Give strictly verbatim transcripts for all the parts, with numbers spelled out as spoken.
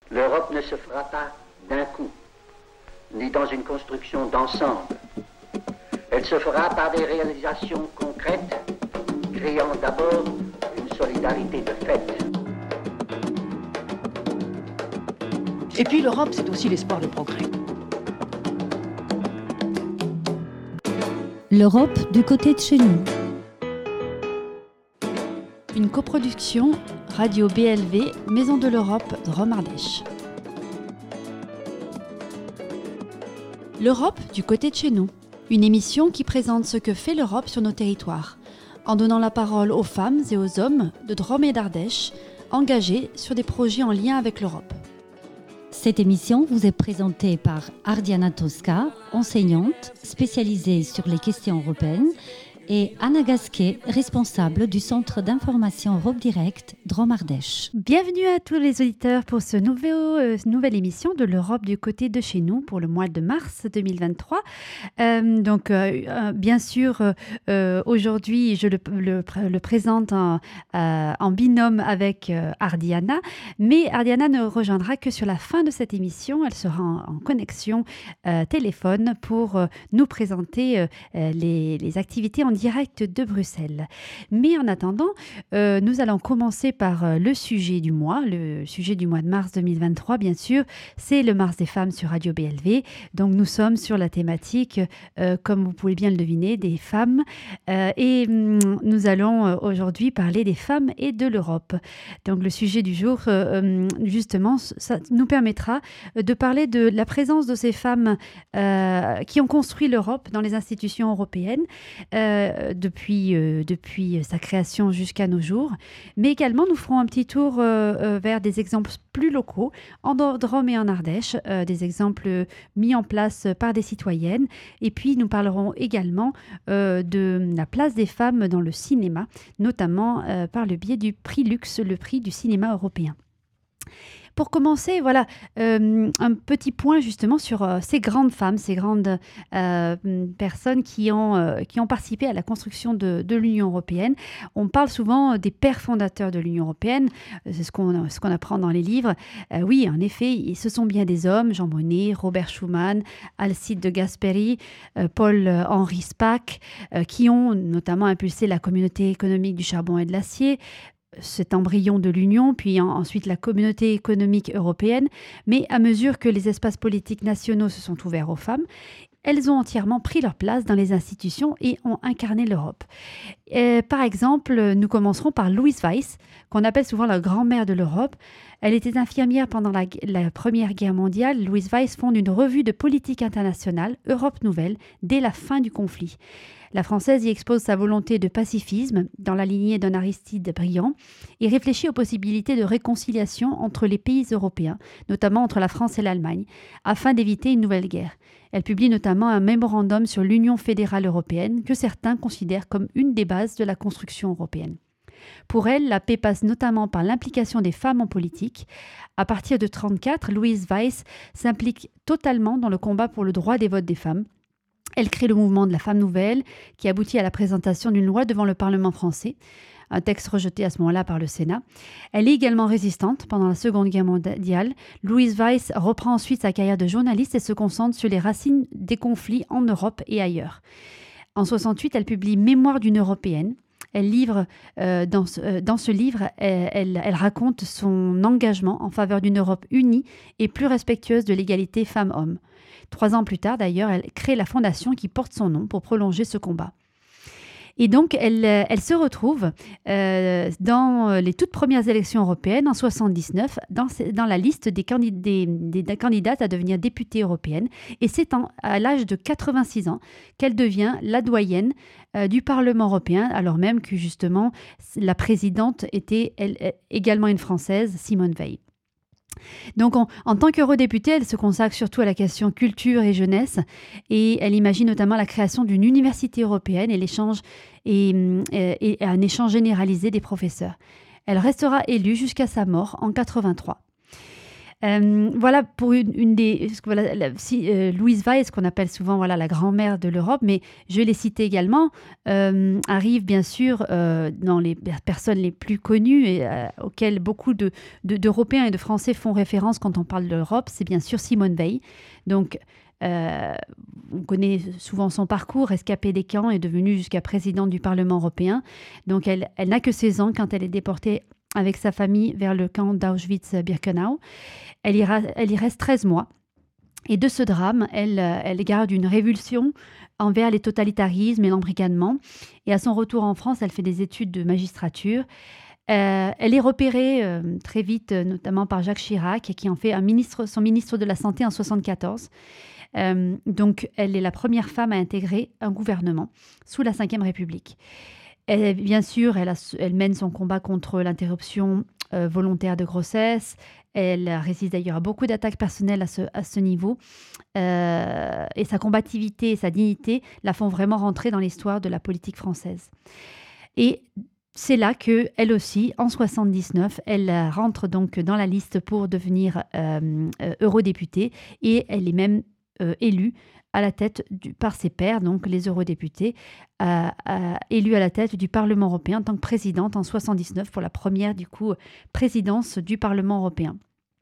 L'Europe ne se fera pas d'un coup, ni dans une construction d'ensemble. Elle se fera par des réalisations concrètes, créant d'abord une solidarité de fait. Et puis l'Europe, c'est aussi l'espoir de progrès. L'Europe du côté de chez nous. Une coproduction Radio B L V, Maison de l'Europe, Drôme Ardèche. L'Europe du côté de chez nous. Une émission qui présente ce que fait l'Europe sur nos territoires, en donnant la parole aux femmes et aux hommes de Drôme et d'Ardèche, engagés sur des projets en lien avec l'Europe. Cette émission vous est présentée par Ardiana Tosca, enseignante spécialisée sur les questions européennes, et Anna Gasquet, responsable du Centre d'information Europe Direct Drôme Ardèche. Bienvenue à tous les auditeurs pour ce nouveau, euh, nouvelle émission de l'Europe du côté de chez nous pour le mois de mars deux mille vingt-trois. Euh, donc, euh, euh, bien sûr, euh, aujourd'hui, je le, le, le présente en, euh, en binôme avec euh, Ardiana, mais Ardiana ne rejoindra que sur la fin de cette émission. Elle sera en, en connexion euh, téléphone pour euh, nous présenter euh, les, les activités en direct de Bruxelles. Mais en attendant, euh, nous allons commencer par euh, le sujet du mois. Le sujet du mois de mars deux mille vingt-trois, bien sûr, c'est le Mars des femmes sur Radio B L V. Donc nous sommes sur la thématique, euh, comme vous pouvez bien le deviner, des femmes. Euh, et hum, nous allons euh, aujourd'hui parler des femmes et de l'Europe. Donc le sujet du jour, euh, justement, ça nous permettra de parler de la présence de ces femmes euh, qui ont construit l'Europe dans les institutions européennes. Euh, Depuis, euh, depuis sa création jusqu'à nos jours. Mais également, nous ferons un petit tour euh, euh, vers des exemples plus locaux, en Drôme et en Ardèche, euh, des exemples mis en place par des citoyennes. Et puis, nous parlerons également euh, de la place des femmes dans le cinéma, notamment euh, par le biais du prix Lux, le prix du cinéma européen. Pour commencer, voilà, euh, un petit point justement sur euh, ces grandes femmes, ces grandes euh, personnes qui ont, euh, qui ont participé à la construction de, de l'Union européenne. On parle souvent des pères fondateurs de l'Union européenne, c'est ce qu'on, ce qu'on apprend dans les livres. Euh, oui, en effet, ce sont bien des hommes, Jean Monnet, Robert Schuman, Alcide de Gasperi, euh, Paul-Henri Spaak, euh, qui ont notamment impulsé la communauté économique du charbon et de l'acier, cet embryon de l'Union, puis en, ensuite la communauté économique européenne. Mais à mesure que les espaces politiques nationaux se sont ouverts aux femmes, elles ont entièrement pris leur place dans les institutions et ont incarné l'Europe. Et, par exemple, nous commencerons par Louise Weiss, qu'on appelle souvent la grand-mère de l'Europe. Elle était infirmière pendant la, la Première Guerre mondiale. Louise Weiss fonde une revue de politique internationale, Europe Nouvelle, dès la fin du conflit. La Française y expose sa volonté de pacifisme dans la lignée d'un Aristide Briand et réfléchit aux possibilités de réconciliation entre les pays européens, notamment entre la France et l'Allemagne, afin d'éviter une nouvelle guerre. Elle publie notamment un mémorandum sur l'Union fédérale européenne que certains considèrent comme une des bases de la construction européenne. Pour elle, la paix passe notamment par l'implication des femmes en politique. À partir de mille neuf cent trente-quatre, Louise Weiss s'implique totalement dans le combat pour le droit des votes des femmes. Elle crée le mouvement de la femme nouvelle qui aboutit à la présentation d'une loi devant le Parlement français, un texte rejeté à ce moment-là par le Sénat. Elle est également résistante pendant la Seconde Guerre mondiale. Louise Weiss reprend ensuite sa carrière de journaliste et se concentre sur les racines des conflits en Europe et ailleurs. En soixante-huit, elle publie Mémoire d'une Européenne. Elle livre, euh, dans, ce, euh, dans ce livre, elle, elle, elle raconte son engagement en faveur d'une Europe unie et plus respectueuse de l'égalité femmes-hommes. Trois ans plus tard, d'ailleurs, elle crée la fondation qui porte son nom pour prolonger ce combat. Et donc, elle, elle se retrouve euh, dans les toutes premières élections européennes, en soixante-dix-neuf, dans, dans la liste des, candid- des, des, des candidates à devenir députée européenne. Et c'est en, à l'âge de quatre-vingt-six ans qu'elle devient la doyenne euh, du Parlement européen, alors même que, justement, la présidente était elle, également une Française, Simone Veil. Donc, en, en tant qu'eurodéputée, elle se consacre surtout à la question culture et jeunesse et elle imagine notamment la création d'une université européenne et, l'échange et, et, et un échange généralisé des professeurs. Elle restera élue jusqu'à sa mort en quatre-vingt-trois. Euh, voilà pour une, une des... Voilà, la, si, euh, Louise Weiss, qu'on appelle souvent voilà, la grand-mère de l'Europe, mais je vais les citer également, euh, arrive bien sûr euh, dans les personnes les plus connues et euh, auxquelles beaucoup de, de, d'Européens et de Français font référence quand on parle de l'Europe, c'est bien sûr Simone Veil. Donc, euh, on connaît souvent son parcours, rescapée des camps et devenue jusqu'à présidente du Parlement européen. Donc, elle, elle n'a que seize ans quand elle est déportée avec sa famille vers le camp d'Auschwitz-Birkenau. Elle y, ra- elle y reste treize mois. Et de ce drame, elle, elle garde une révulsion envers les totalitarismes et l'embrigadement. Et à son retour en France, elle fait des études de magistrature. Euh, elle est repérée euh, très vite, notamment par Jacques Chirac, qui en fait un ministre, son ministre de la Santé en mille neuf cent soixante-quatorze. Euh, donc, elle est la première femme à intégrer un gouvernement sous la Ve République. Elle, bien sûr, elle, a, elle mène son combat contre l'interruption euh, volontaire de grossesse. Elle résiste d'ailleurs à beaucoup d'attaques personnelles à ce, à ce niveau. Euh, et sa combativité et sa dignité la font vraiment rentrer dans l'histoire de la politique française. Et c'est là qu'elle aussi, en soixante-dix-neuf, elle rentre donc dans la liste pour devenir euh, euh, eurodéputée. Et elle est même euh, élue à la tête du, par ses pairs, donc les eurodéputés, euh, euh, élus à la tête du Parlement européen en tant que présidente en soixante-dix-neuf pour la première du coup présidence du Parlement européen.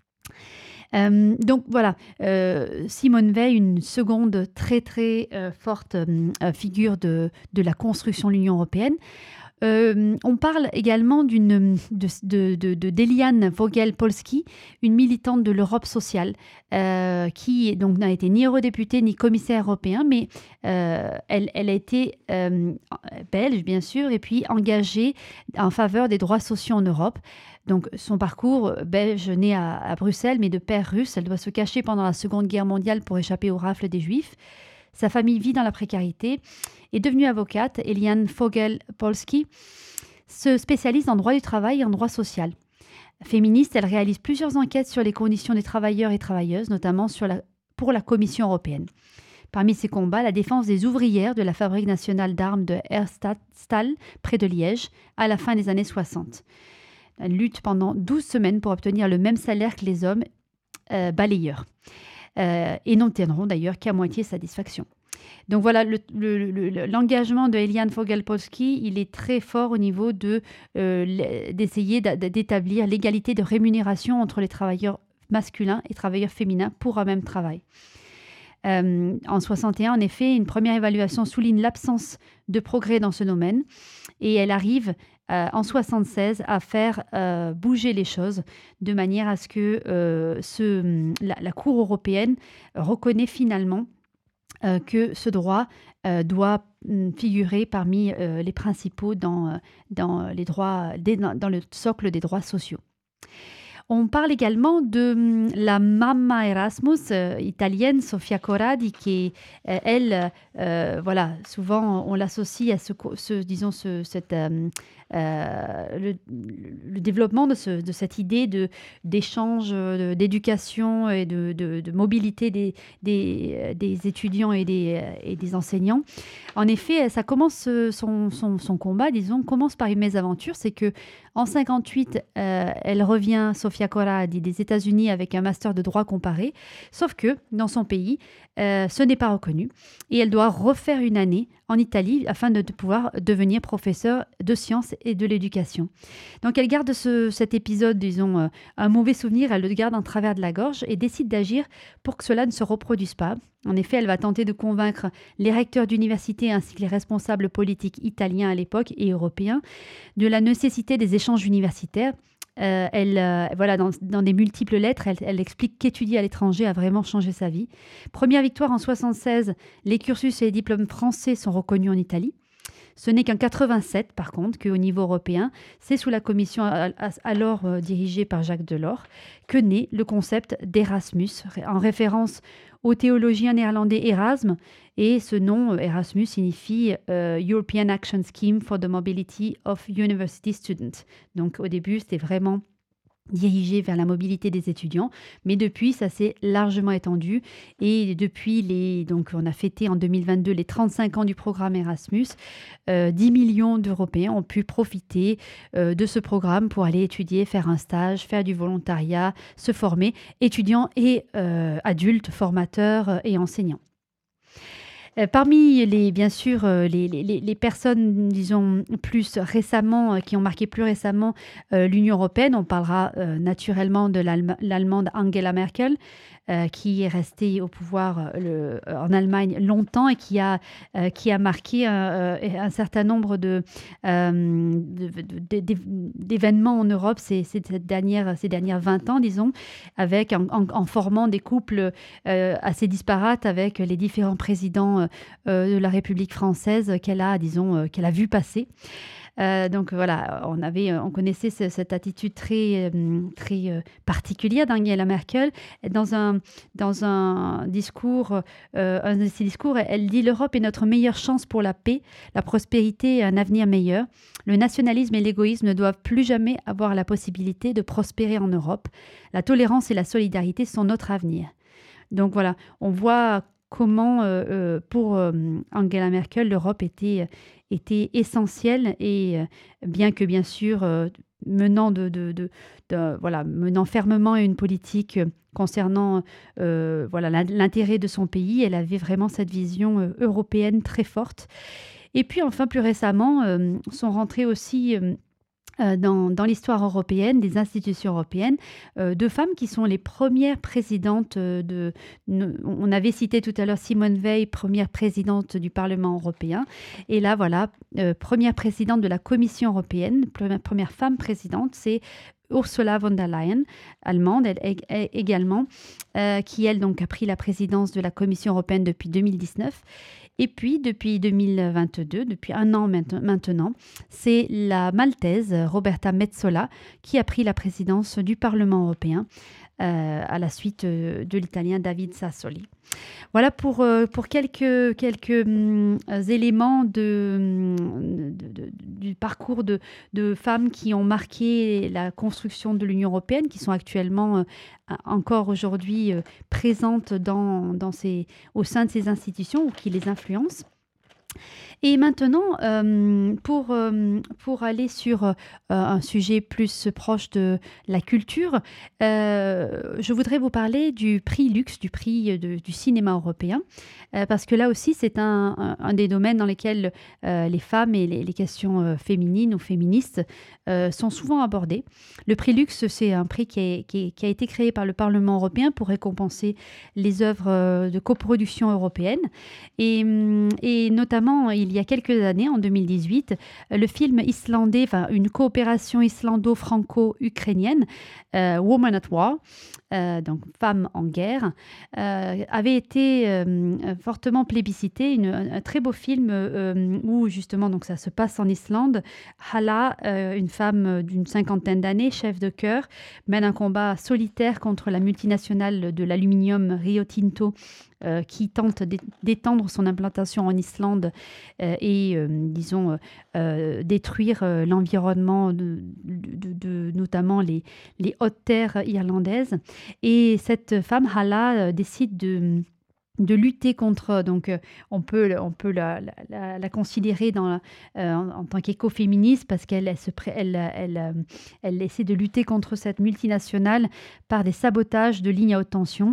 Euh, donc voilà, euh, Simone Veil, une seconde très très euh, forte euh, figure de, de la construction de l'Union européenne. Euh, on parle également d'une, de, de, de, de d'Eliane Vogel-Polski, une militante de l'Europe sociale, euh, qui donc n'a été ni eurodéputée ni commissaire européen, mais euh, elle, elle a été euh, belge, bien sûr, et puis engagée en faveur des droits sociaux en Europe. Donc, son parcours belge, né à, à Bruxelles, mais de père russe, elle doit se cacher pendant la Seconde Guerre mondiale pour échapper aux rafles des Juifs. Sa famille vit dans la précarité. Est devenue avocate, Eliane Vogel-Polski se spécialise en droit du travail et en droit social. Féministe, elle réalise plusieurs enquêtes sur les conditions des travailleurs et travailleuses, notamment sur la, pour la Commission européenne. Parmi ses combats, la défense des ouvrières de la fabrique nationale d'armes de Herstal, près de Liège, à la fin des années soixante. Elle lutte pendant douze semaines pour obtenir le même salaire que les hommes euh, balayeurs. Euh, et n'obtiendront d'ailleurs qu'à moitié satisfaction. Donc voilà, le, le, le, l'engagement de Eliane Vogel-Polski, il est très fort au niveau de, euh, d'essayer d'établir l'égalité de rémunération entre les travailleurs masculins et travailleurs féminins pour un même travail. Euh, en soixante et un, en effet, une première évaluation souligne l'absence de progrès dans ce domaine et elle arrive euh, en soixante-seize à faire euh, bouger les choses de manière à ce que euh, ce, la, la Cour européenne reconnaît finalement euh, que ce droit euh, doit figurer parmi euh, les principaux dans, dans, les droits, dans, dans le socle des droits sociaux. On parle également de la Mamma Erasmus euh, italienne, Sofia Corradi, qui, euh, elle, euh, voilà, souvent on l'associe à ce, ce disons, ce, cette, euh, euh, le, le développement de, ce, de cette idée de, d'échange, de, d'éducation et de, de, de mobilité des, des, des étudiants et des, et des enseignants. En effet, ça commence, son, son, son combat, disons, commence par une mésaventure, c'est que en cinquante-huit, euh, elle revient, Sofia Corradi, des États-Unis avec un master de droit comparé, sauf que dans son pays, euh, ce n'est pas reconnu et elle doit refaire une année en Italie afin de, de pouvoir devenir professeure de sciences et de l'éducation. Donc elle garde ce, cet épisode, disons, euh, un mauvais souvenir, elle le garde en travers de la gorge et décide d'agir pour que cela ne se reproduise pas. En effet, elle va tenter de convaincre les recteurs d'université ainsi que les responsables politiques italiens à l'époque et européens de la nécessité des échanges universitaires. Euh, elle, euh, voilà, dans, dans des multiples lettres, elle, elle explique qu'étudier à l'étranger a vraiment changé sa vie. Première victoire en soixante-seize, les cursus et les diplômes français sont reconnus en Italie. Ce n'est qu'en quatre-vingt-sept, par contre, qu'au niveau européen, c'est sous la commission alors euh, dirigée par Jacques Delors, que naît le concept d'Erasmus, en référence au théologien néerlandais Erasme. Et ce nom, Erasmus, signifie euh, European Action Scheme for the Mobility of University Students. Donc au début, c'était vraiment dirigé vers la mobilité des étudiants, mais depuis, ça s'est largement étendu et depuis, les, donc on a fêté en deux mille vingt-deux les trente-cinq ans du programme Erasmus, euh, dix millions d'Européens ont pu profiter euh, de ce programme pour aller étudier, faire un stage, faire du volontariat, se former, étudiants et euh, adultes, formateurs et enseignants. Parmi les, bien sûr, les, les, les personnes, disons, plus récemment, qui ont marqué plus récemment euh, l'Union européenne, on parlera euh, naturellement de l'Allem- l'Allemande Angela Merkel, euh, qui est restée au pouvoir le, en Allemagne longtemps et qui a, euh, qui a marqué un, un certain nombre de, euh, de, de, de, d'événements en Europe ces, ces, dernières, ces dernières vingt ans, disons, avec, en, en, en formant des couples euh, assez disparates avec les différents présidents Euh, de la République française qu'elle a, disons, euh, qu'elle a vu passer. Euh, donc voilà, on, avait, on connaissait ce, cette attitude très, très euh, particulière d'Angela Merkel. Dans un, dans un discours, euh, un de ses discours, elle dit « L'Europe est notre meilleure chance pour la paix, la prospérité et un avenir meilleur. Le nationalisme et l'égoïsme ne doivent plus jamais avoir la possibilité de prospérer en Europe. La tolérance et la solidarité sont notre avenir. » Donc voilà, on voit comment, euh, euh, pour euh, Angela Merkel, l'Europe était, était essentielle et euh, bien que, bien sûr, euh, menant, de, de, de, de, voilà, menant fermement une politique concernant euh, voilà, l'intérêt de son pays, elle avait vraiment cette vision euh, européenne très forte. Et puis, enfin, plus récemment, euh, sont rentrées aussi... Euh, Dans, dans l'histoire européenne, des institutions européennes, euh, deux femmes qui sont les premières présidentes de... On avait cité tout à l'heure Simone Veil, première présidente du Parlement européen. Et là, voilà, euh, première présidente de la Commission européenne, première, première femme présidente, c'est Ursula von der Leyen, allemande elle, elle, également, euh, qui, elle, donc, a pris la présidence de la Commission européenne depuis deux mille dix-neuf. Et puis, depuis deux mille vingt-deux, depuis un an maintenant, c'est la Maltaise Roberta Metsola qui a pris la présidence du Parlement européen euh, à la suite de l'Italien David Sassoli. Voilà pour, euh, pour quelques, quelques hum, éléments de, de, de, du parcours de, de femmes qui ont marqué la construction de l'Union européenne, qui sont actuellement euh, encore aujourd'hui euh, présentes dans, dans ces, au sein de ces institutions ou qui les influencent. Et maintenant, euh, pour, euh, pour aller sur euh, un sujet plus proche de la culture, euh, je voudrais vous parler du prix Lux, du prix de, du cinéma européen, euh, parce que là aussi, c'est un, un, un des domaines dans lesquels euh, les femmes et les, les questions euh, féminines ou féministes euh, sont souvent abordées. Le prix Lux, c'est un prix qui, est, qui, est, qui a été créé par le Parlement européen pour récompenser les œuvres de coproduction européenne. Et, et notamment, il y a quelques années, en deux mille dix-huit, le film islandais, enfin une coopération islando-franco-ukrainienne, euh, Woman at War, euh, donc Femmes en guerre, euh, avait été euh, fortement plébiscité. Une, un très beau film euh, où justement donc ça se passe en Islande. Hala, euh, une femme d'une cinquantaine d'années, chef de chœur, mène un combat solitaire contre la multinationale de l'aluminium Rio Tinto, Euh, qui tente d'étendre son implantation en Islande euh, et, euh, disons, euh, détruire euh, l'environnement, de, de, de, notamment les, les hautes terres irlandaises. Et cette femme, Hala, euh, décide de... de lutter contre, donc euh, on peut, on peut la, la, la considérer dans la, euh, en, en tant qu'écoféministe parce qu'elle elle, se, elle, elle, elle, elle essaie de lutter contre cette multinationale par des sabotages de lignes à haute tension.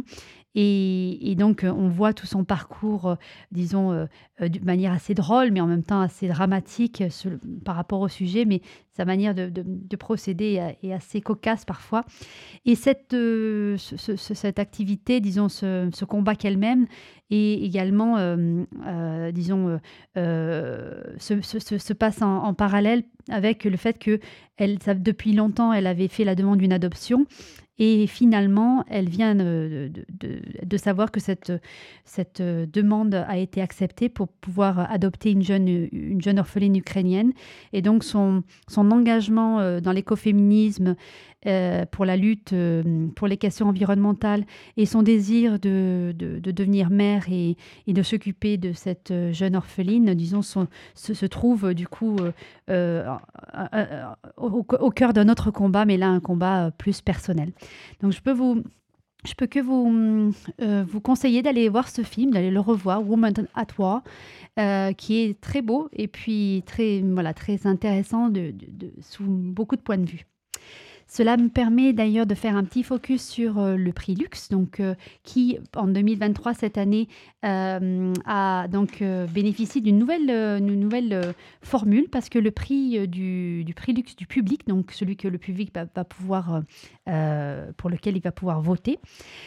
Et, et donc, on voit tout son parcours, euh, disons, euh, euh, de manière assez drôle, mais en même temps assez dramatique euh, sur, par rapport au sujet. Mais sa manière de, de, de procéder est assez cocasse parfois. Et cette, euh, ce, ce, cette activité, disons, ce, ce combat qu'elle mène, et également, euh, euh, disons, euh, se, se, se passe en, en parallèle avec le fait que elle, ça, depuis longtemps, elle avait fait la demande d'une adoption. Et finalement, elle vient de, de, de, de savoir que cette, cette demande a été acceptée pour pouvoir adopter une jeune, une jeune orpheline ukrainienne. Et donc, son, son engagement dans l'écoféminisme euh, pour la lutte euh, pour les questions environnementales et son désir de, de, de devenir mère et, et de s'occuper de cette jeune orpheline, disons, son, se, se trouve du coup euh, euh, euh, au, au cœur d'un autre combat, mais là un combat plus personnel. Donc je peux vous... Je peux que vous, euh, vous conseiller d'aller voir ce film, d'aller le revoir, Woman at War, euh, qui est très beau et puis très, voilà, très intéressant de, de, de, sous beaucoup de points de vue. Cela me permet d'ailleurs de faire un petit focus sur euh, le prix Lux, donc, euh, qui en deux mille vingt-trois, cette année, euh, a donc euh, bénéficié d'une nouvelle, euh, une nouvelle euh, formule, parce que le prix euh, du, du prix Lux du public, donc celui que le public va, va pouvoir, euh, pour lequel il va pouvoir voter,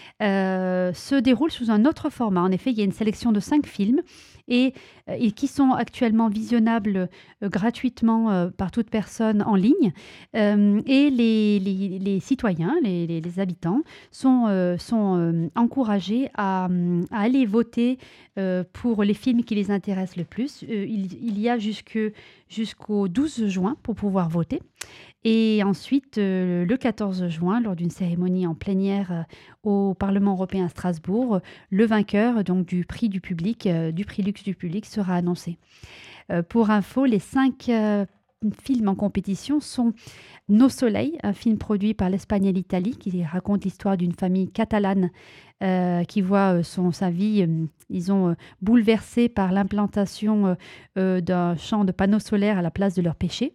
euh, se déroule sous un autre format. En effet, il y a une sélection de cinq films et, et qui sont actuellement visionnables euh, gratuitement euh, par toute personne en ligne. Euh, et les, les, les citoyens, les, les, les habitants, sont, euh, sont euh, encouragés à, à aller voter euh, pour les films qui les intéressent le plus. Euh, il, il y a jusque, jusqu'au douze juin pour pouvoir voter. Et ensuite, euh, le quatorze juin, lors d'une cérémonie en plénière euh, au Parlement européen à Strasbourg, le vainqueur donc, du prix du public, euh, du prix Lux du public, sera annoncé. Euh, pour info, les cinq euh, films en compétition sont Nos Soleils, un film produit par l'Espagne et l'Italie qui raconte l'histoire d'une famille catalane euh, qui voit euh, son, sa vie, euh, disons, euh, bouleversée par l'implantation euh, euh, d'un champ de panneaux solaires à la place de leur péché.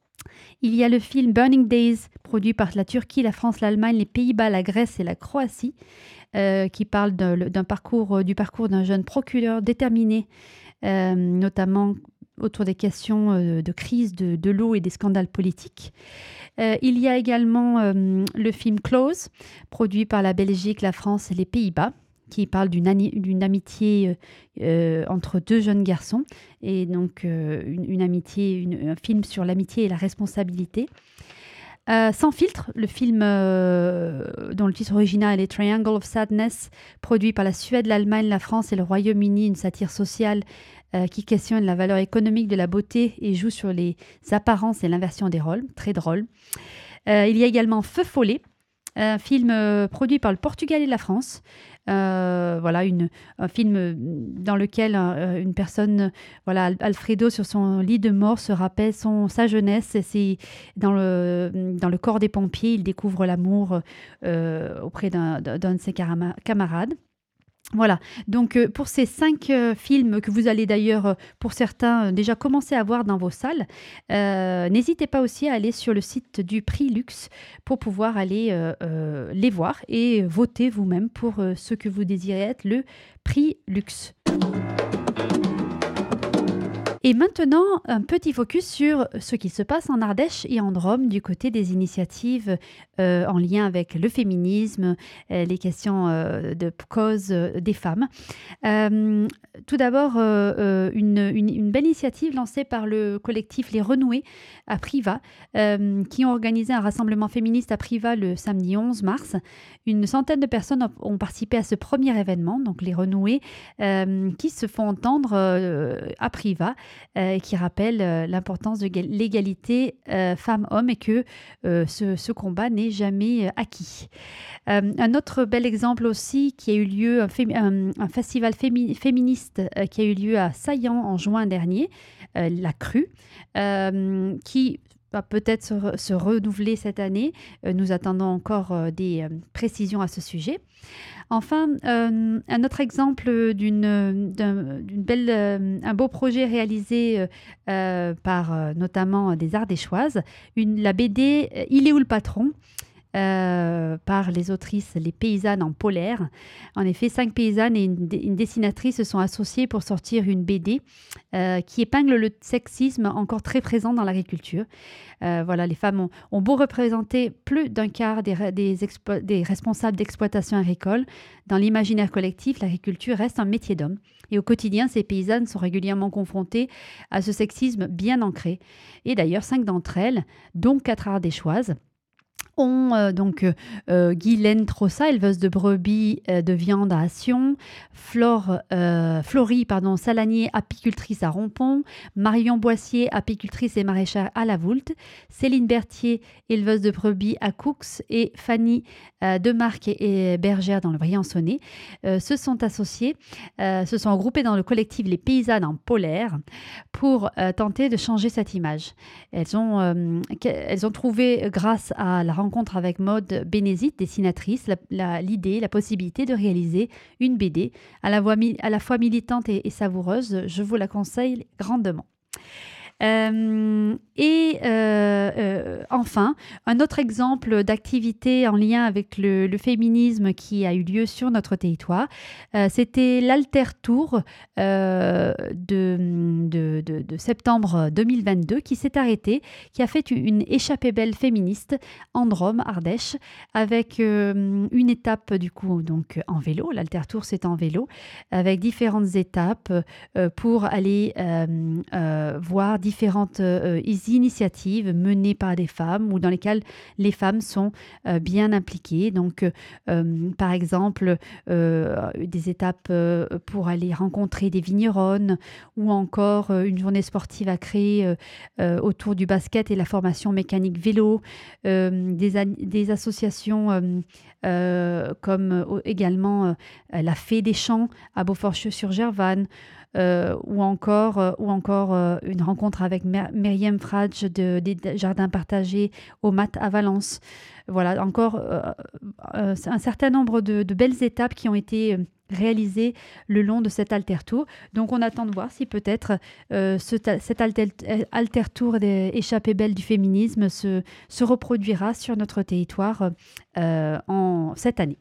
Il y a le film Burning Days, produit par la Turquie, la France, l'Allemagne, les Pays-Bas, la Grèce et la Croatie, euh, qui parle d'un, d'un parcours, du parcours d'un jeune procureur déterminé, euh, notamment autour des questions euh, de crise de, de l'eau et des scandales politiques. Euh, il y a également euh, le film Close, produit par la Belgique, la France et les Pays-Bas, qui parle d'une, ani- d'une amitié euh, entre deux jeunes garçons, et donc euh, une, une amitié, une, un film sur l'amitié et la responsabilité. Euh, Sans filtre, le film euh, dont le titre original est Triangle of Sadness, produit par la Suède, l'Allemagne, la France et le Royaume-Uni, une satire sociale euh, qui questionne la valeur économique de la beauté et joue sur les apparences et l'inversion des rôles, très drôle. Euh, il y a également Feu follet, un film euh, produit par le Portugal et la France. Euh, voilà, une, un film dans lequel euh, une personne, voilà, Alfredo, sur son lit de mort, se rappelle son, sa jeunesse. Et c'est dans le, dans le corps des pompiers, il découvre l'amour euh, auprès d'un, d'un de ses carama- camarades. Voilà, donc euh, pour ces cinq euh, films que vous allez d'ailleurs, euh, pour certains, euh, déjà commencer à voir dans vos salles, euh, n'hésitez pas aussi à aller sur le site du prix Lux pour pouvoir aller euh, euh, les voir et voter vous-même pour euh, ce que vous désirez être le prix Lux. Et maintenant, un petit focus sur ce qui se passe en Ardèche et en Drôme du côté des initiatives euh, en lien avec le féminisme, euh, les questions euh, de cause euh, des femmes. Euh, tout d'abord, euh, euh, une, une, une belle initiative lancée par le collectif Les Renouées à Privas, euh, qui ont organisé un rassemblement féministe à Privas le samedi onze mars. Une centaine de personnes ont participé à ce premier événement, donc Les Renouées, euh, qui se font entendre euh, à Privas, Euh, qui rappelle euh, l'importance de l'égalité euh, femmes-hommes et que euh, ce, ce combat n'est jamais euh, acquis. Euh, un autre bel exemple aussi qui a eu lieu, un, fé- un, un festival fémi- féministe euh, qui a eu lieu à Saillant en juin dernier, euh, la Crue, euh, qui va peut-être se, re- se renouveler cette année. Euh, nous attendons encore euh, des euh, précisions à ce sujet. Enfin, euh, un autre exemple d'une, d'un, d'une belle, euh, un beau projet réalisé euh, par euh, notamment des Ardéchoises, une, la B D euh, Il est où le patron ? Euh, par les autrices Les Paysannes en polaire. En effet, cinq paysannes et une, une dessinatrice se sont associées pour sortir une B D euh, qui épingle le sexisme encore très présent dans l'agriculture. Euh, voilà, les femmes ont, ont beau représenter plus d'un quart des, des, expo- des responsables d'exploitation agricole. Dans l'imaginaire collectif, l'agriculture reste un métier d'homme. Et au quotidien, ces paysannes sont régulièrement confrontées à ce sexisme bien ancré. Et d'ailleurs, cinq d'entre elles, dont quatre ardéchoises, Rompon, euh, donc euh, Guylaine Trossa, éleveuse de brebis euh, de viande à Sion, Flore, euh, Florie pardon, Salanier, apicultrice à Rompon, Marion Boissier, apicultrice et maraîchère à La Voulte, Céline Berthier, éleveuse de brebis à Coux, et Fanny euh, Demarque et, et bergère dans le Briançonnais euh, se sont associées, euh, se sont regroupées dans le collectif Les Paysannes en Polaire pour euh, tenter de changer cette image. Elles ont, euh, elles ont trouvé, grâce à la rencontre avec Maude Bénézit, dessinatrice, la, la, l'idée, la possibilité de réaliser une B D à la, voix, à la fois militante et, et savoureuse. Je vous la conseille grandement. Euh, et euh, euh, enfin, un autre exemple d'activité en lien avec le, le féminisme qui a eu lieu sur notre territoire, euh, c'était l'Alter Tour euh, de, de, de, de septembre deux mille vingt-deux qui s'est arrêté, qui a fait une échappée belle féministe en Drôme, Ardèche, avec euh, une étape du coup donc en vélo. L'Alter Tour, c'est en vélo, avec différentes étapes euh, pour aller euh, euh, voir différentes différentes euh, initiatives menées par des femmes ou dans lesquelles les femmes sont euh, bien impliquées. Donc, euh, par exemple, euh, des étapes euh, pour aller rencontrer des vigneronnes ou encore euh, une journée sportive à créer euh, euh, autour du basket et la formation mécanique vélo, euh, des, a- des associations euh, euh, comme euh, également euh, la Fée des Champs à Beaufort-sur-Gervanne, Euh, ou encore, euh, ou encore euh, une rencontre avec Mer- Myriam Fradge de, des Jardins Partagés au Mat à Valence. Voilà, encore euh, euh, un certain nombre de, de belles étapes qui ont été réalisées le long de cet Alter Tour. Donc on attend de voir si peut-être euh, ce, cet Alter, Alter Tour des échappées belles du féminisme se, se reproduira sur notre territoire euh, en cette année.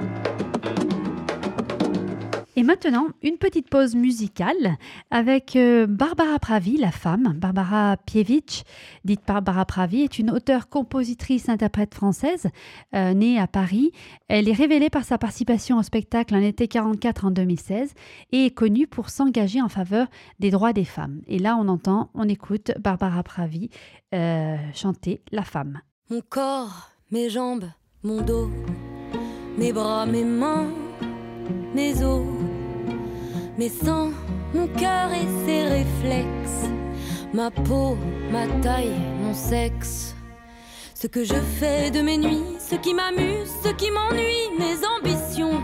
Et maintenant, une petite pause musicale avec euh, Barbara Pravi, la femme. Barbara Pievich, dite Barbara Pravi, est une auteure-compositrice-interprète française euh, née à Paris. Elle est révélée par sa participation au spectacle Un été quarante-quatre en deux mille seize et est connue pour s'engager en faveur des droits des femmes. Et là, on entend, on écoute Barbara Pravi euh, chanter La femme. Mon corps, mes jambes, mon dos, mes bras, mes mains, mes os, mes seins, mon cœur et ses réflexes, ma peau, ma taille, mon sexe, ce que je fais de mes nuits, ce qui m'amuse, ce qui m'ennuie, mes ambitions.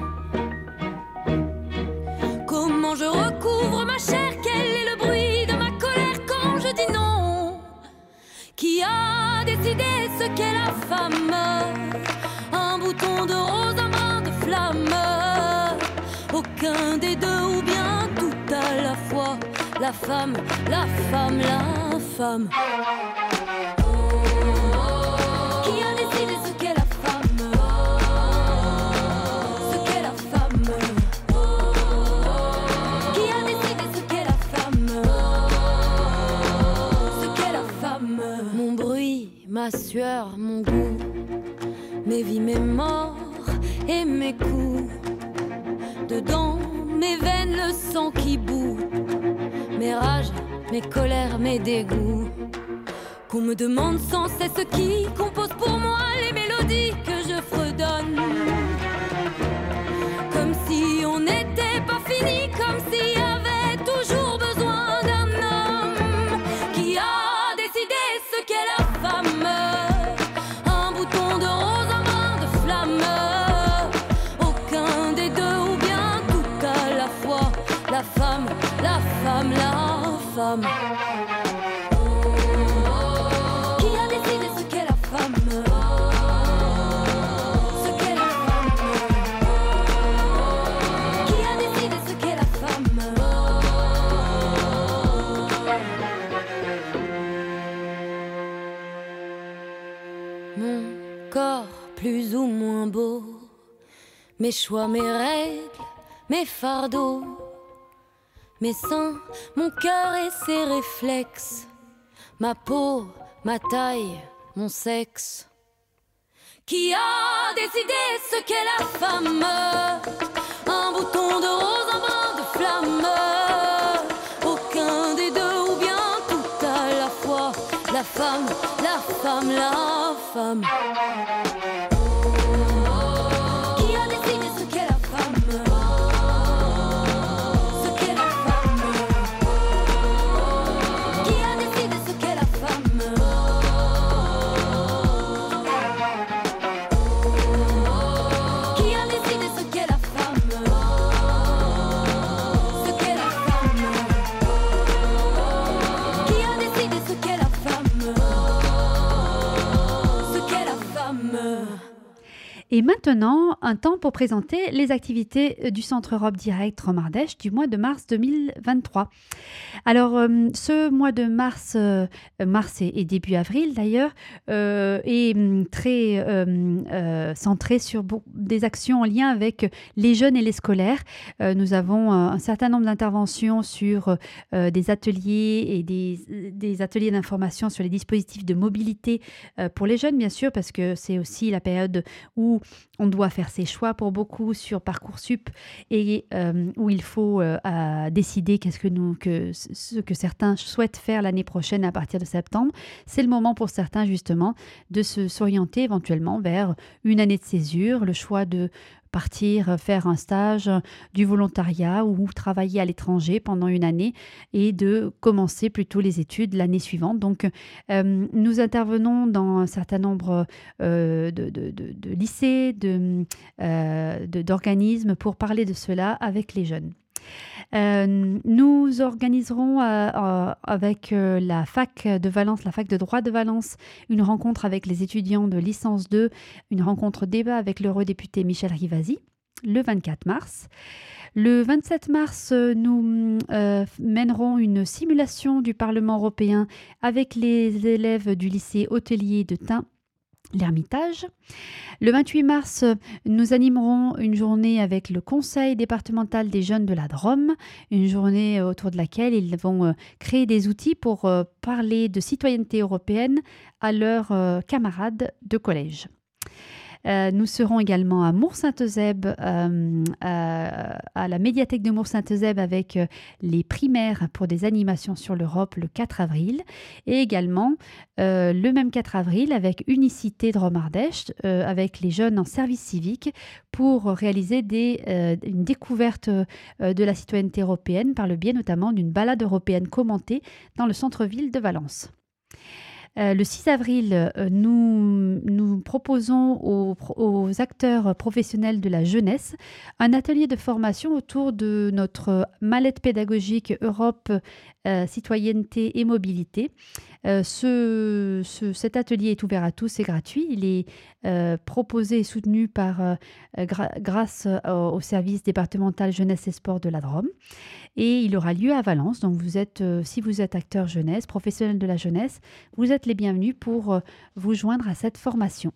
Comment je recouvre ma chair, quel est le bruit de ma colère quand je dis non? Qui a décidé ce qu'est la femme? Un bouton de rose, un brin de flamme. Aucun des deux ou bien tout à la fois. La femme, la femme, la femme. Qui a décidé ce qu'est la femme? Ce qu'est la femme. Qui a décidé ce qu'est la femme? Ce qu'est la femme. Mon bruit, ma sueur, mon goût, mes vies, mes morts et mes coups. Dedans, mes veines, le sang qui bout, mes rages, mes colères, mes dégoûts. Qu'on me demande sans cesse ce qui compose pour moi les mélodies que je fredonne. Comme si on n'était pas fini, comme s'il y avait toujours besoin d'un homme. Qui a décidé ce qu'est la femme? Un bouton de rose, un brin de flamme. Aucun des deux ou bien tout à la fois. La femme, la femme, la femme. Qui a décidé ce qu'est la femme? Ce qu'est la femme. Qui a décidé ce qu'est la femme? Mon corps plus ou moins beau, mes choix, mes règles, mes fardeaux, mes seins, mon cœur et ses réflexes, ma peau, ma taille, mon sexe. Qui a décidé ce qu'est la femme? Un bouton de rose, un brin de flamme. Aucun des deux ou bien tout à la fois. La femme, la femme, la femme. Et maintenant, un temps pour présenter les activités du Centre Europe Direct Drôme-Ardèche du mois de mars deux mille vingt-trois. Alors, euh, ce mois de mars, euh, mars et, et début avril d'ailleurs, euh, est très euh, euh, centré sur des actions en lien avec les jeunes et les scolaires. Euh, nous avons un certain nombre d'interventions sur euh, des ateliers et des, des ateliers d'information sur les dispositifs de mobilité euh, pour les jeunes, bien sûr, parce que c'est aussi la période où on doit faire ses choix pour beaucoup sur Parcoursup et euh, où il faut euh, décider qu'est-ce que nous, que, ce que certains souhaitent faire l'année prochaine à partir de septembre. C'est le moment pour certains justement de se s'orienter éventuellement vers une année de césure, le choix de partir faire un stage, du volontariat ou travailler à l'étranger pendant une année et de commencer plutôt les études l'année suivante. Donc, euh, nous intervenons dans un certain nombre euh, de, de, de, de lycées, de, euh, de, d'organismes pour parler de cela avec les jeunes. Euh, nous organiserons euh, euh, avec euh, la fac de Valence, la fac de droit de Valence, une rencontre avec les étudiants de licence deux, une rencontre débat avec l'eurodéputé Michel Rivasi, le vingt-quatre mars. Le vingt-sept mars, nous euh, mènerons une simulation du Parlement européen avec les élèves du lycée hôtelier de Tain, l'Ermitage. Le vingt-huit mars, nous animerons une journée avec le Conseil départemental des jeunes de la Drôme, une journée autour de laquelle ils vont créer des outils pour parler de citoyenneté européenne à leurs camarades de collège. Euh, nous serons également à Mours-Saint-Eusèbe, euh, à, à la médiathèque de Mours-Saint-Eusèbe avec euh, les primaires pour des animations sur l'Europe le quatre avril et également euh, le même quatre avril avec Unicité Drôme-Ardèche euh, avec les jeunes en service civique pour réaliser des, euh, une découverte euh, de la citoyenneté européenne par le biais notamment d'une balade européenne commentée dans le centre-ville de Valence. Euh, le six avril, euh, nous, nous proposons aux, aux acteurs professionnels de la jeunesse un atelier de formation autour de notre mallette pédagogique Europe, euh, citoyenneté et mobilité. Euh, ce, ce, cet atelier est ouvert à tous et gratuit. Il est euh, proposé et soutenu par, euh, gra- grâce au, au service départemental jeunesse et sport de la Drôme. Et il aura lieu à Valence. Donc, vous êtes, euh, si vous êtes acteur jeunesse, professionnel de la jeunesse, vous êtes les bienvenus pour euh, vous joindre à cette formation.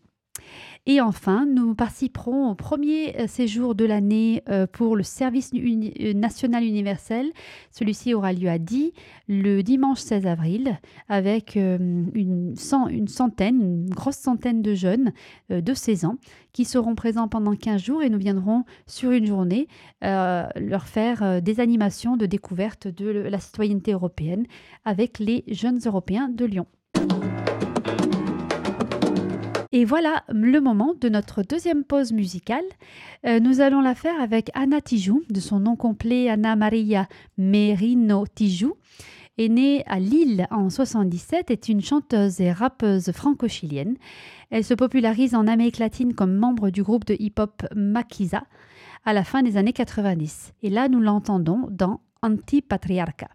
Et enfin, nous participerons au premier séjour de l'année pour le service uni- national universel. Celui-ci aura lieu à Die le dimanche seize avril avec une, cent, une centaine, une grosse centaine de jeunes de seize ans qui seront présents pendant quinze jours et nous viendrons sur une journée euh, leur faire des animations de découverte de la citoyenneté européenne avec les jeunes Européens de Lyon. Et voilà le moment de notre deuxième pause musicale. Euh, nous allons la faire avec Anna Tijoux, de son nom complet Anna Maria Merino Tijoux. Est née à Lille en soixante-dix-sept, est une chanteuse et rappeuse franco-chilienne. Elle se popularise en Amérique latine comme membre du groupe de hip-hop Maquisa à la fin des années quatre-vingt-dix. Et là, nous l'entendons dans Antipatriarca.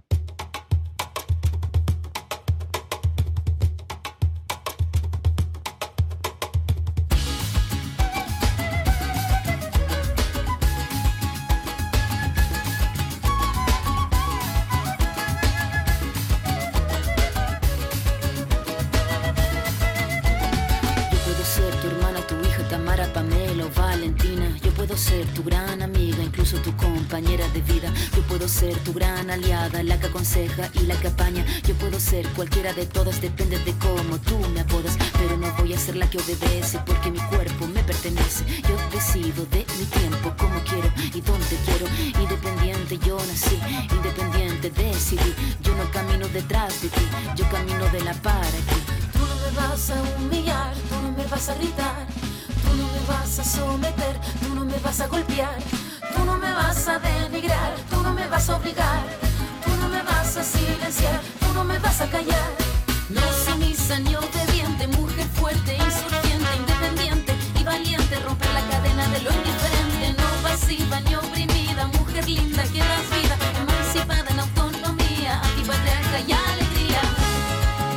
Tu gran amiga, incluso tu compañera de vida. Yo puedo ser tu gran aliada, la que aconseja y la que apaña. Yo puedo ser cualquiera de todas, depende de cómo tú me apodas. Pero no voy a ser la que obedece porque mi cuerpo me pertenece. Yo decido de mi tiempo, como quiero y dónde quiero. Independiente yo nací, independiente decidí. Yo no camino detrás de ti, yo camino de la para aquí. Tú no me vas a humillar, tú no me vas a gritar. Tú no me vas a someter, tú no me vas a golpear, tú no me vas a denigrar, tú no me vas a obligar, tú no me vas a silenciar, tú no me vas a callar. No sumisa ni obediente, mujer fuerte, insurgente, independiente y valiente, romper la cadena de lo indiferente, no pasiva ni oprimida, mujer linda que das vida, emancipada en autonomía, antipatriarca y alegría.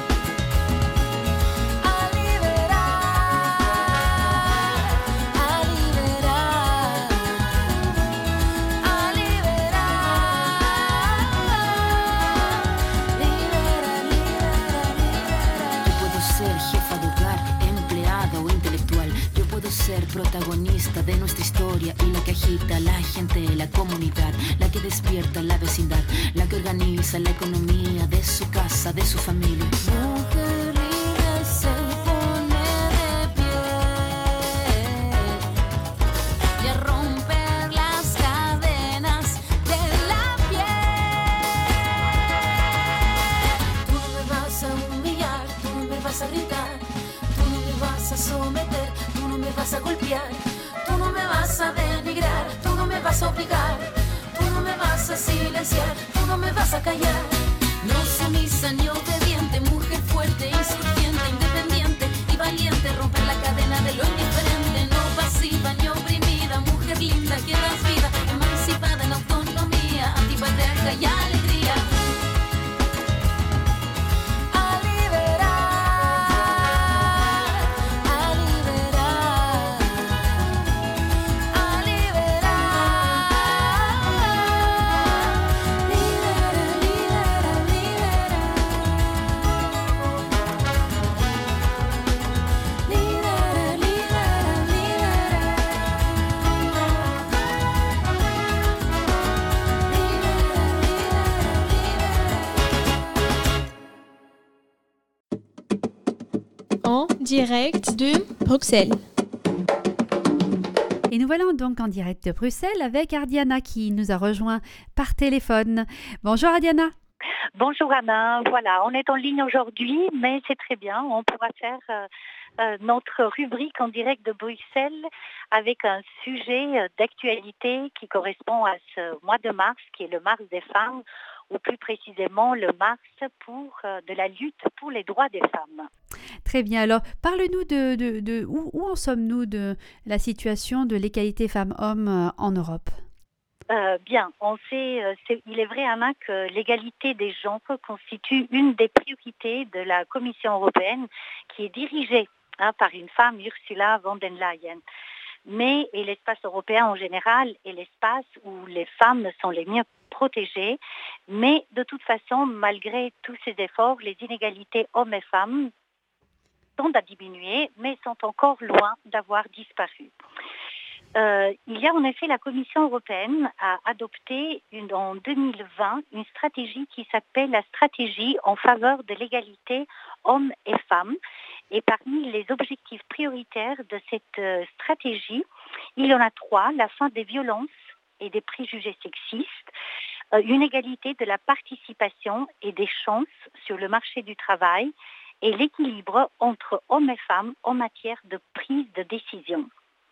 A liberar, a euforia y la que agita a la gente, la comunidad, la que despierta la vecindad, la que organiza la economía de su casa, de su familia. Mujer libre se pone de pie y a romper las cadenas de la piel. Tú no me vas a humillar, tú no me vas a gritar, tú no me vas a someter, tú no me vas a golpear, tú no me vas a denigrar, tú no me vas a obligar, tú no me vas a silenciar, tú no me vas a callar. No sumisa ni obediente, mujer fuerte, insurgente, independiente y valiente, romper la cadena de lo indiferente, no pasiva ni oprimida, mujer linda que das vida, emancipada en autonomía, antipatriarca y alegría. A liberar, a liberar, a liberar, libera, libera, libera, libera, libera, En direct de Bruxelles. Et nous voilà donc en direct de Bruxelles avec Ardiana qui nous a rejoint par téléphone. Bonjour Ardiana. Bonjour Anna, voilà, on est en ligne aujourd'hui, mais c'est très bien, on pourra faire euh, euh, notre rubrique en direct de Bruxelles avec un sujet euh, d'actualité qui correspond à ce mois de mars, qui est le mars des femmes, ou plus précisément le mars pour, euh, de la lutte pour les droits des femmes. Très bien, alors parle-nous de, de, de où, où en sommes-nous de la situation de l'égalité femmes-hommes euh, en Europe? Euh, bien, on sait, euh, c'est, il est vrai Anna que l'égalité des genres constitue une des priorités de la Commission européenne qui est dirigée hein, par une femme, Ursula von der Leyen. Mais et l'espace européen en général est l'espace où les femmes sont les mieux protégées. Mais de toute façon, malgré tous ces efforts, les inégalités hommes et femmes tendent à diminuer, mais sont encore loin d'avoir disparu. Euh, il y a en effet, la Commission européenne a adopté une, en deux mille vingt une stratégie qui s'appelle la stratégie en faveur de l'égalité hommes et femmes. Et parmi les objectifs prioritaires de cette euh, stratégie, il y en a trois: la fin des violences et des préjugés sexistes, euh, une égalité de la participation et des chances sur le marché du travail et l'équilibre entre hommes et femmes en matière de prise de décision.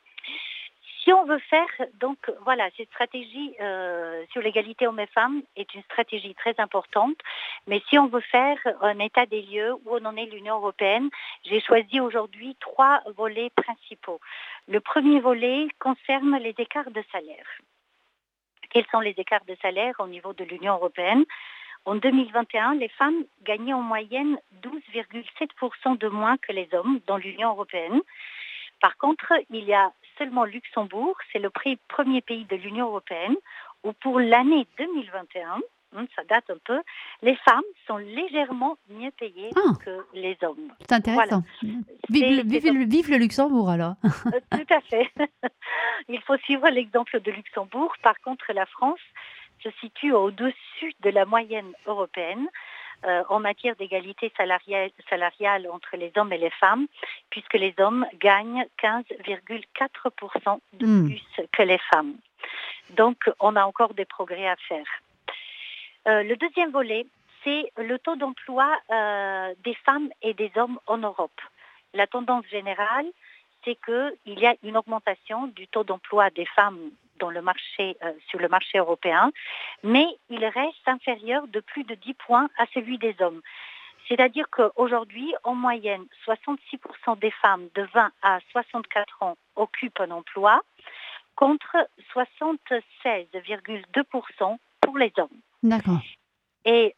Si on veut faire, donc voilà, cette stratégie euh, sur l'égalité hommes et femmes est une stratégie très importante, mais si on veut faire un état des lieux où on en est l'Union européenne, j'ai choisi aujourd'hui trois volets principaux. Le premier volet concerne les écarts de salaire. Quels sont les écarts de salaire au niveau de l'Union européenne ? En deux mille vingt et un, les femmes gagnaient en moyenne douze virgule sept pour cent de moins que les hommes dans l'Union européenne. Par contre, il y a seulement Luxembourg, c'est le premier pays de l'Union européenne, où pour l'année deux mille vingt et un, ça date un peu, les femmes sont légèrement mieux payées ah, que les hommes. C'est intéressant. Voilà. Vive, c'est, vive, c'est le, vive le Luxembourg alors. euh, tout à fait. Il faut suivre l'exemple de Luxembourg. Par contre, la France se situe au-dessus de la moyenne européenne euh, en matière d'égalité salariale, salariale entre les hommes et les femmes, puisque les hommes gagnent quinze virgule quatre pour cent de mmh. plus que les femmes. Donc, on a encore des progrès à faire. Euh, le deuxième volet, c'est le taux d'emploi euh, des femmes et des hommes en Europe. La tendance générale, c'est qu'il y a une augmentation du taux d'emploi des femmes dans le marché, euh, sur le marché européen, mais il reste inférieur de plus de dix points à celui des hommes. C'est-à-dire qu'aujourd'hui, en moyenne, soixante-six pour cent des femmes de vingt à soixante-quatre ans occupent un emploi, contre soixante-seize virgule deux pour cent pour les hommes. D'accord. Et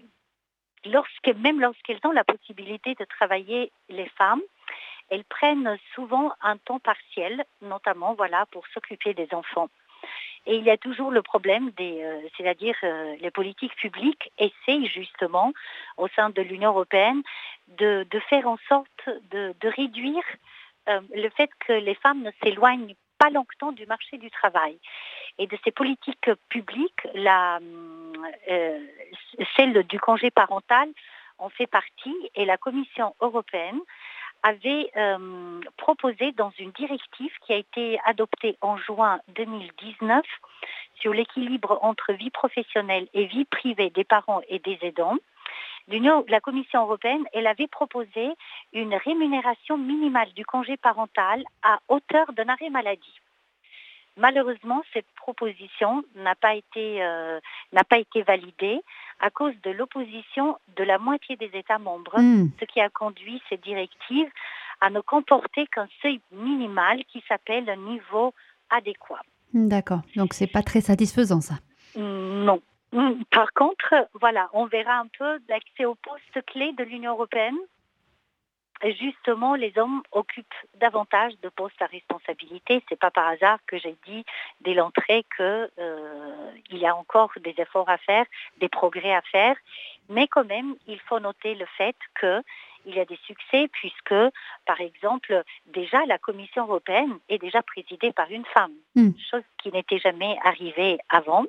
lorsque, même lorsqu'elles ont la possibilité de travailler, les femmes, elles prennent souvent un temps partiel, notamment voilà, pour s'occuper des enfants. Et il y a toujours le problème, des, euh, c'est-à-dire euh, les politiques publiques essayent justement, au sein de l'Union européenne, de, de faire en sorte de, de réduire euh, le fait que les femmes ne s'éloignent pas longtemps du marché du travail. Et de ces politiques publiques, la, euh, celle du congé parental en fait partie, et la Commission européenne avait euh, proposé dans une directive qui a été adoptée en juin deux mille dix-neuf sur l'équilibre entre vie professionnelle et vie privée des parents et des aidants. L'Union, la Commission européenne, elle avait proposé une rémunération minimale du congé parental à hauteur d'un arrêt maladie. Malheureusement, cette proposition n'a pas été, euh, n'a pas été validée à cause de l'opposition de la moitié des États membres, mmh. ce qui a conduit cette directive à ne comporter qu'un seuil minimal qui s'appelle un niveau adéquat. D'accord, donc c'est pas très satisfaisant ça. Non. Par contre, voilà, on verra un peu l'accès aux postes clés de l'Union européenne. Et justement, les hommes occupent davantage de postes à responsabilité. C'est pas par hasard que j'ai dit dès l'entrée que euh, il y a encore des efforts à faire, des progrès à faire. Mais quand même, il faut noter le fait que il y a des succès puisque, par exemple, déjà la Commission européenne est déjà présidée par une femme, mmh. chose qui n'était jamais arrivée avant.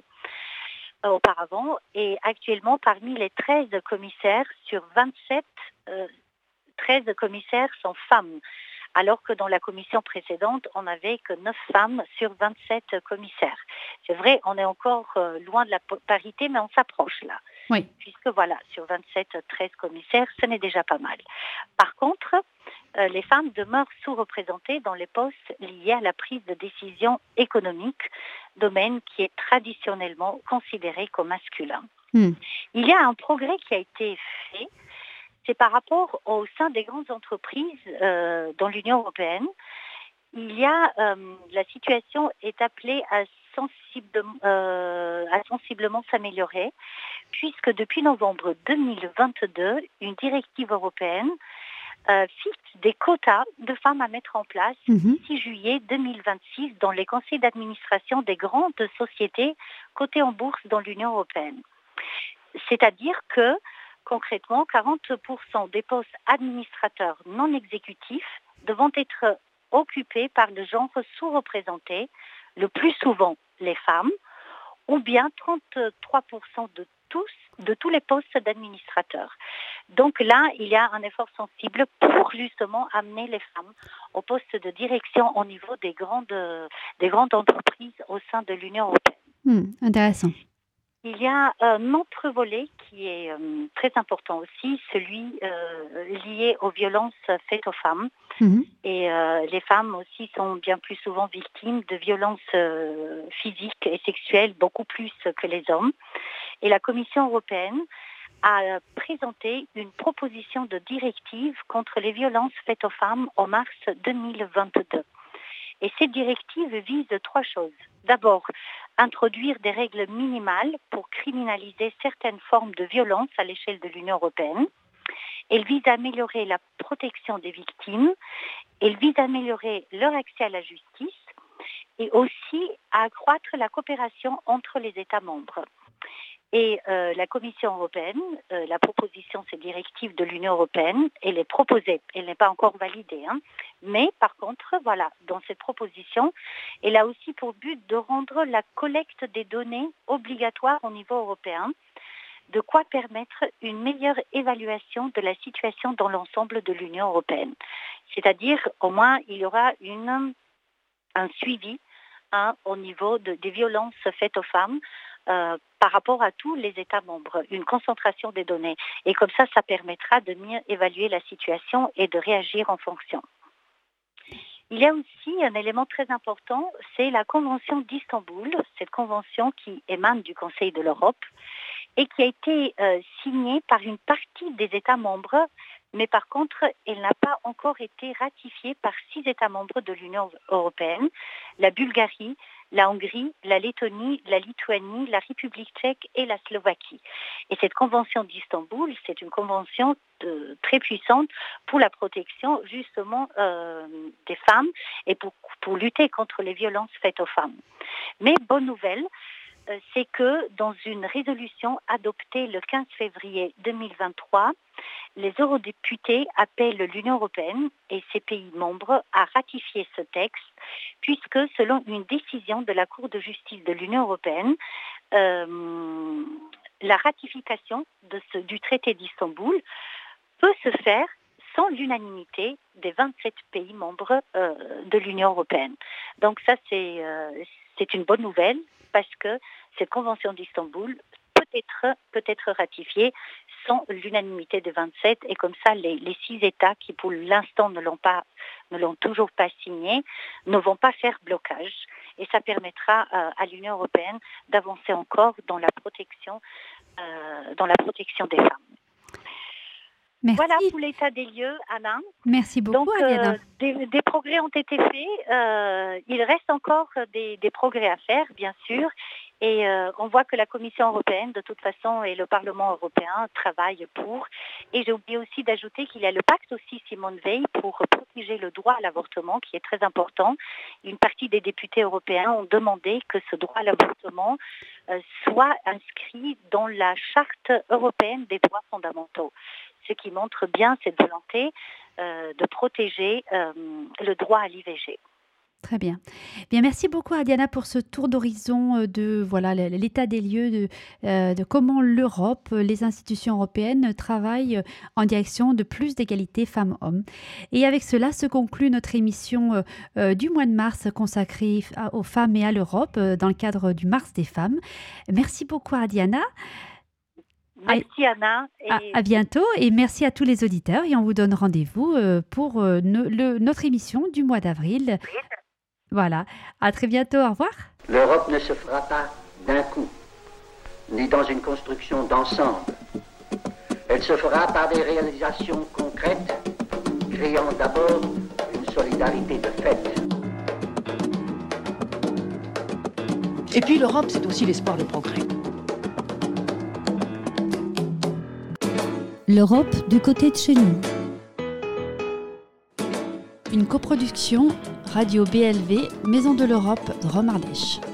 auparavant. Et actuellement, parmi les treize commissaires sur vingt-sept, euh, treize commissaires sont femmes, alors que dans la commission précédente, on n'avait que neuf femmes sur vingt-sept commissaires. C'est vrai, on est encore euh, loin de la parité, mais on s'approche là. Oui. Puisque voilà, sur vingt-sept, treize commissaires, ce n'est déjà pas mal. Par contre, euh, les femmes demeurent sous-représentées dans les postes liés à la prise de décision économique, domaine qui est traditionnellement considéré comme masculin. Mm. Il y a un progrès qui a été fait, c'est par rapport au sein des grandes entreprises euh, dans l'Union européenne. Il y a, euh, la situation est appelée à, sensible, euh, à sensiblement s'améliorer, puisque depuis novembre deux mille vingt-deux, une directive européenne euh, fixe des quotas de femmes à mettre en place mm-hmm. d'ici juillet deux mille vingt-six dans les conseils d'administration des grandes sociétés cotées en bourse dans l'Union européenne. C'est-à-dire que, concrètement, quarante pour cent des postes administrateurs non exécutifs devront être occupés par le genre sous-représenté, le plus souvent les femmes, ou bien trente-trois pour cent de tous, de tous les postes d'administrateurs. Donc là, il y a un effort sensible pour justement amener les femmes au poste de direction au niveau des grandes, des grandes entreprises au sein de l'Union européenne. Mmh, intéressant. Il y a un autre volet qui est euh, très important aussi, celui euh, lié aux violences faites aux femmes. Mmh. Et euh, les femmes aussi sont bien plus souvent victimes de violences euh, physiques et sexuelles, beaucoup plus que les hommes. Et la Commission européenne a présenté une proposition de directive contre les violences faites aux femmes en mars deux mille vingt-deux. Et cette directive vise trois choses. D'abord, introduire des règles minimales pour criminaliser certaines formes de violence à l'échelle de l'Union européenne. Elle vise à améliorer la protection des victimes. Elle vise à améliorer leur accès à la justice et aussi à accroître la coopération entre les États membres. Et euh, la Commission européenne, euh, la proposition, cette directive de l'Union européenne, elle est proposée, elle n'est pas encore validée. Hein, mais par contre, voilà, dans cette proposition, elle a aussi pour but de rendre la collecte des données obligatoire au niveau européen, de quoi permettre une meilleure évaluation de la situation dans l'ensemble de l'Union européenne. C'est-à-dire, au moins, il y aura une, un suivi hein, au niveau de, des violences faites aux femmes, Euh, par rapport à tous les États membres, une concentration des données. Et comme ça, ça permettra de mieux évaluer la situation et de réagir en fonction. Il y a aussi un élément très important, c'est la Convention d'Istanbul, cette convention qui émane du Conseil de l'Europe et qui a été euh, signée par une partie des États membres, mais par contre, elle n'a pas encore été ratifiée par six États membres de l'Union européenne, la Bulgarie, la Hongrie, la Lettonie, la Lituanie, la République tchèque et la Slovaquie. Et cette convention d'Istanbul, c'est une convention de, très puissante pour la protection justement euh, des femmes et pour, pour lutter contre les violences faites aux femmes. Mais bonne nouvelle, euh, c'est que dans une résolution adoptée le quinze février deux mille vingt-trois, les eurodéputés appellent l'Union européenne et ses pays membres à ratifier ce texte, puisque selon une décision de la Cour de justice de l'Union européenne, euh, la ratification de ce, du traité d'Istanbul peut se faire sans l'unanimité des vingt-sept pays membres euh, de l'Union européenne. Donc ça, c'est, euh, c'est une bonne nouvelle, parce que cette convention d'Istanbul peut être, peut être ratifiée sans l'unanimité des vingt-sept, et comme ça, les, les six États qui pour l'instant ne l'ont pas, ne l'ont toujours pas signé, ne vont pas faire blocage. Et ça permettra euh, à l'Union européenne d'avancer encore dans la protection, euh, dans la protection des femmes. Merci. Voilà pour l'état des lieux, Anna. Merci beaucoup, Donc, Ariana. Euh, des, des progrès ont été faits. Euh, il reste encore des, des progrès à faire, bien sûr. Et euh, on voit que la Commission européenne, de toute façon, et le Parlement européen travaillent pour. Et j'ai oublié aussi d'ajouter qu'il y a le pacte aussi Simone Veil pour protéger le droit à l'avortement, qui est très important. Une partie des députés européens ont demandé que ce droit à l'avortement euh, soit inscrit dans la Charte européenne des droits fondamentaux, ce qui montre bien cette volonté euh, de protéger euh, le droit à l'I V G. Très bien. Bien, merci beaucoup, Ardiana, pour ce tour d'horizon de voilà l'état des lieux de, euh, de comment l'Europe, les institutions européennes travaillent en direction de plus d'égalité femmes-hommes. Et avec cela se conclut notre émission euh, du mois de mars consacrée aux femmes et à l'Europe euh, dans le cadre du Mars des femmes. Merci beaucoup, Ardiana. Merci Anna. Et... À, à bientôt et merci à tous les auditeurs et on vous donne rendez-vous euh, pour euh, no, le, notre émission du mois d'avril. Voilà, à très bientôt, au revoir. L'Europe ne se fera pas d'un coup, ni dans une construction d'ensemble. Elle se fera par des réalisations concrètes, créant d'abord une solidarité de fait. Et puis l'Europe, c'est aussi l'espoir de progrès. L'Europe du côté de chez nous. Une coproduction Radio B L V, Maison de l'Europe de Rome Ardèche.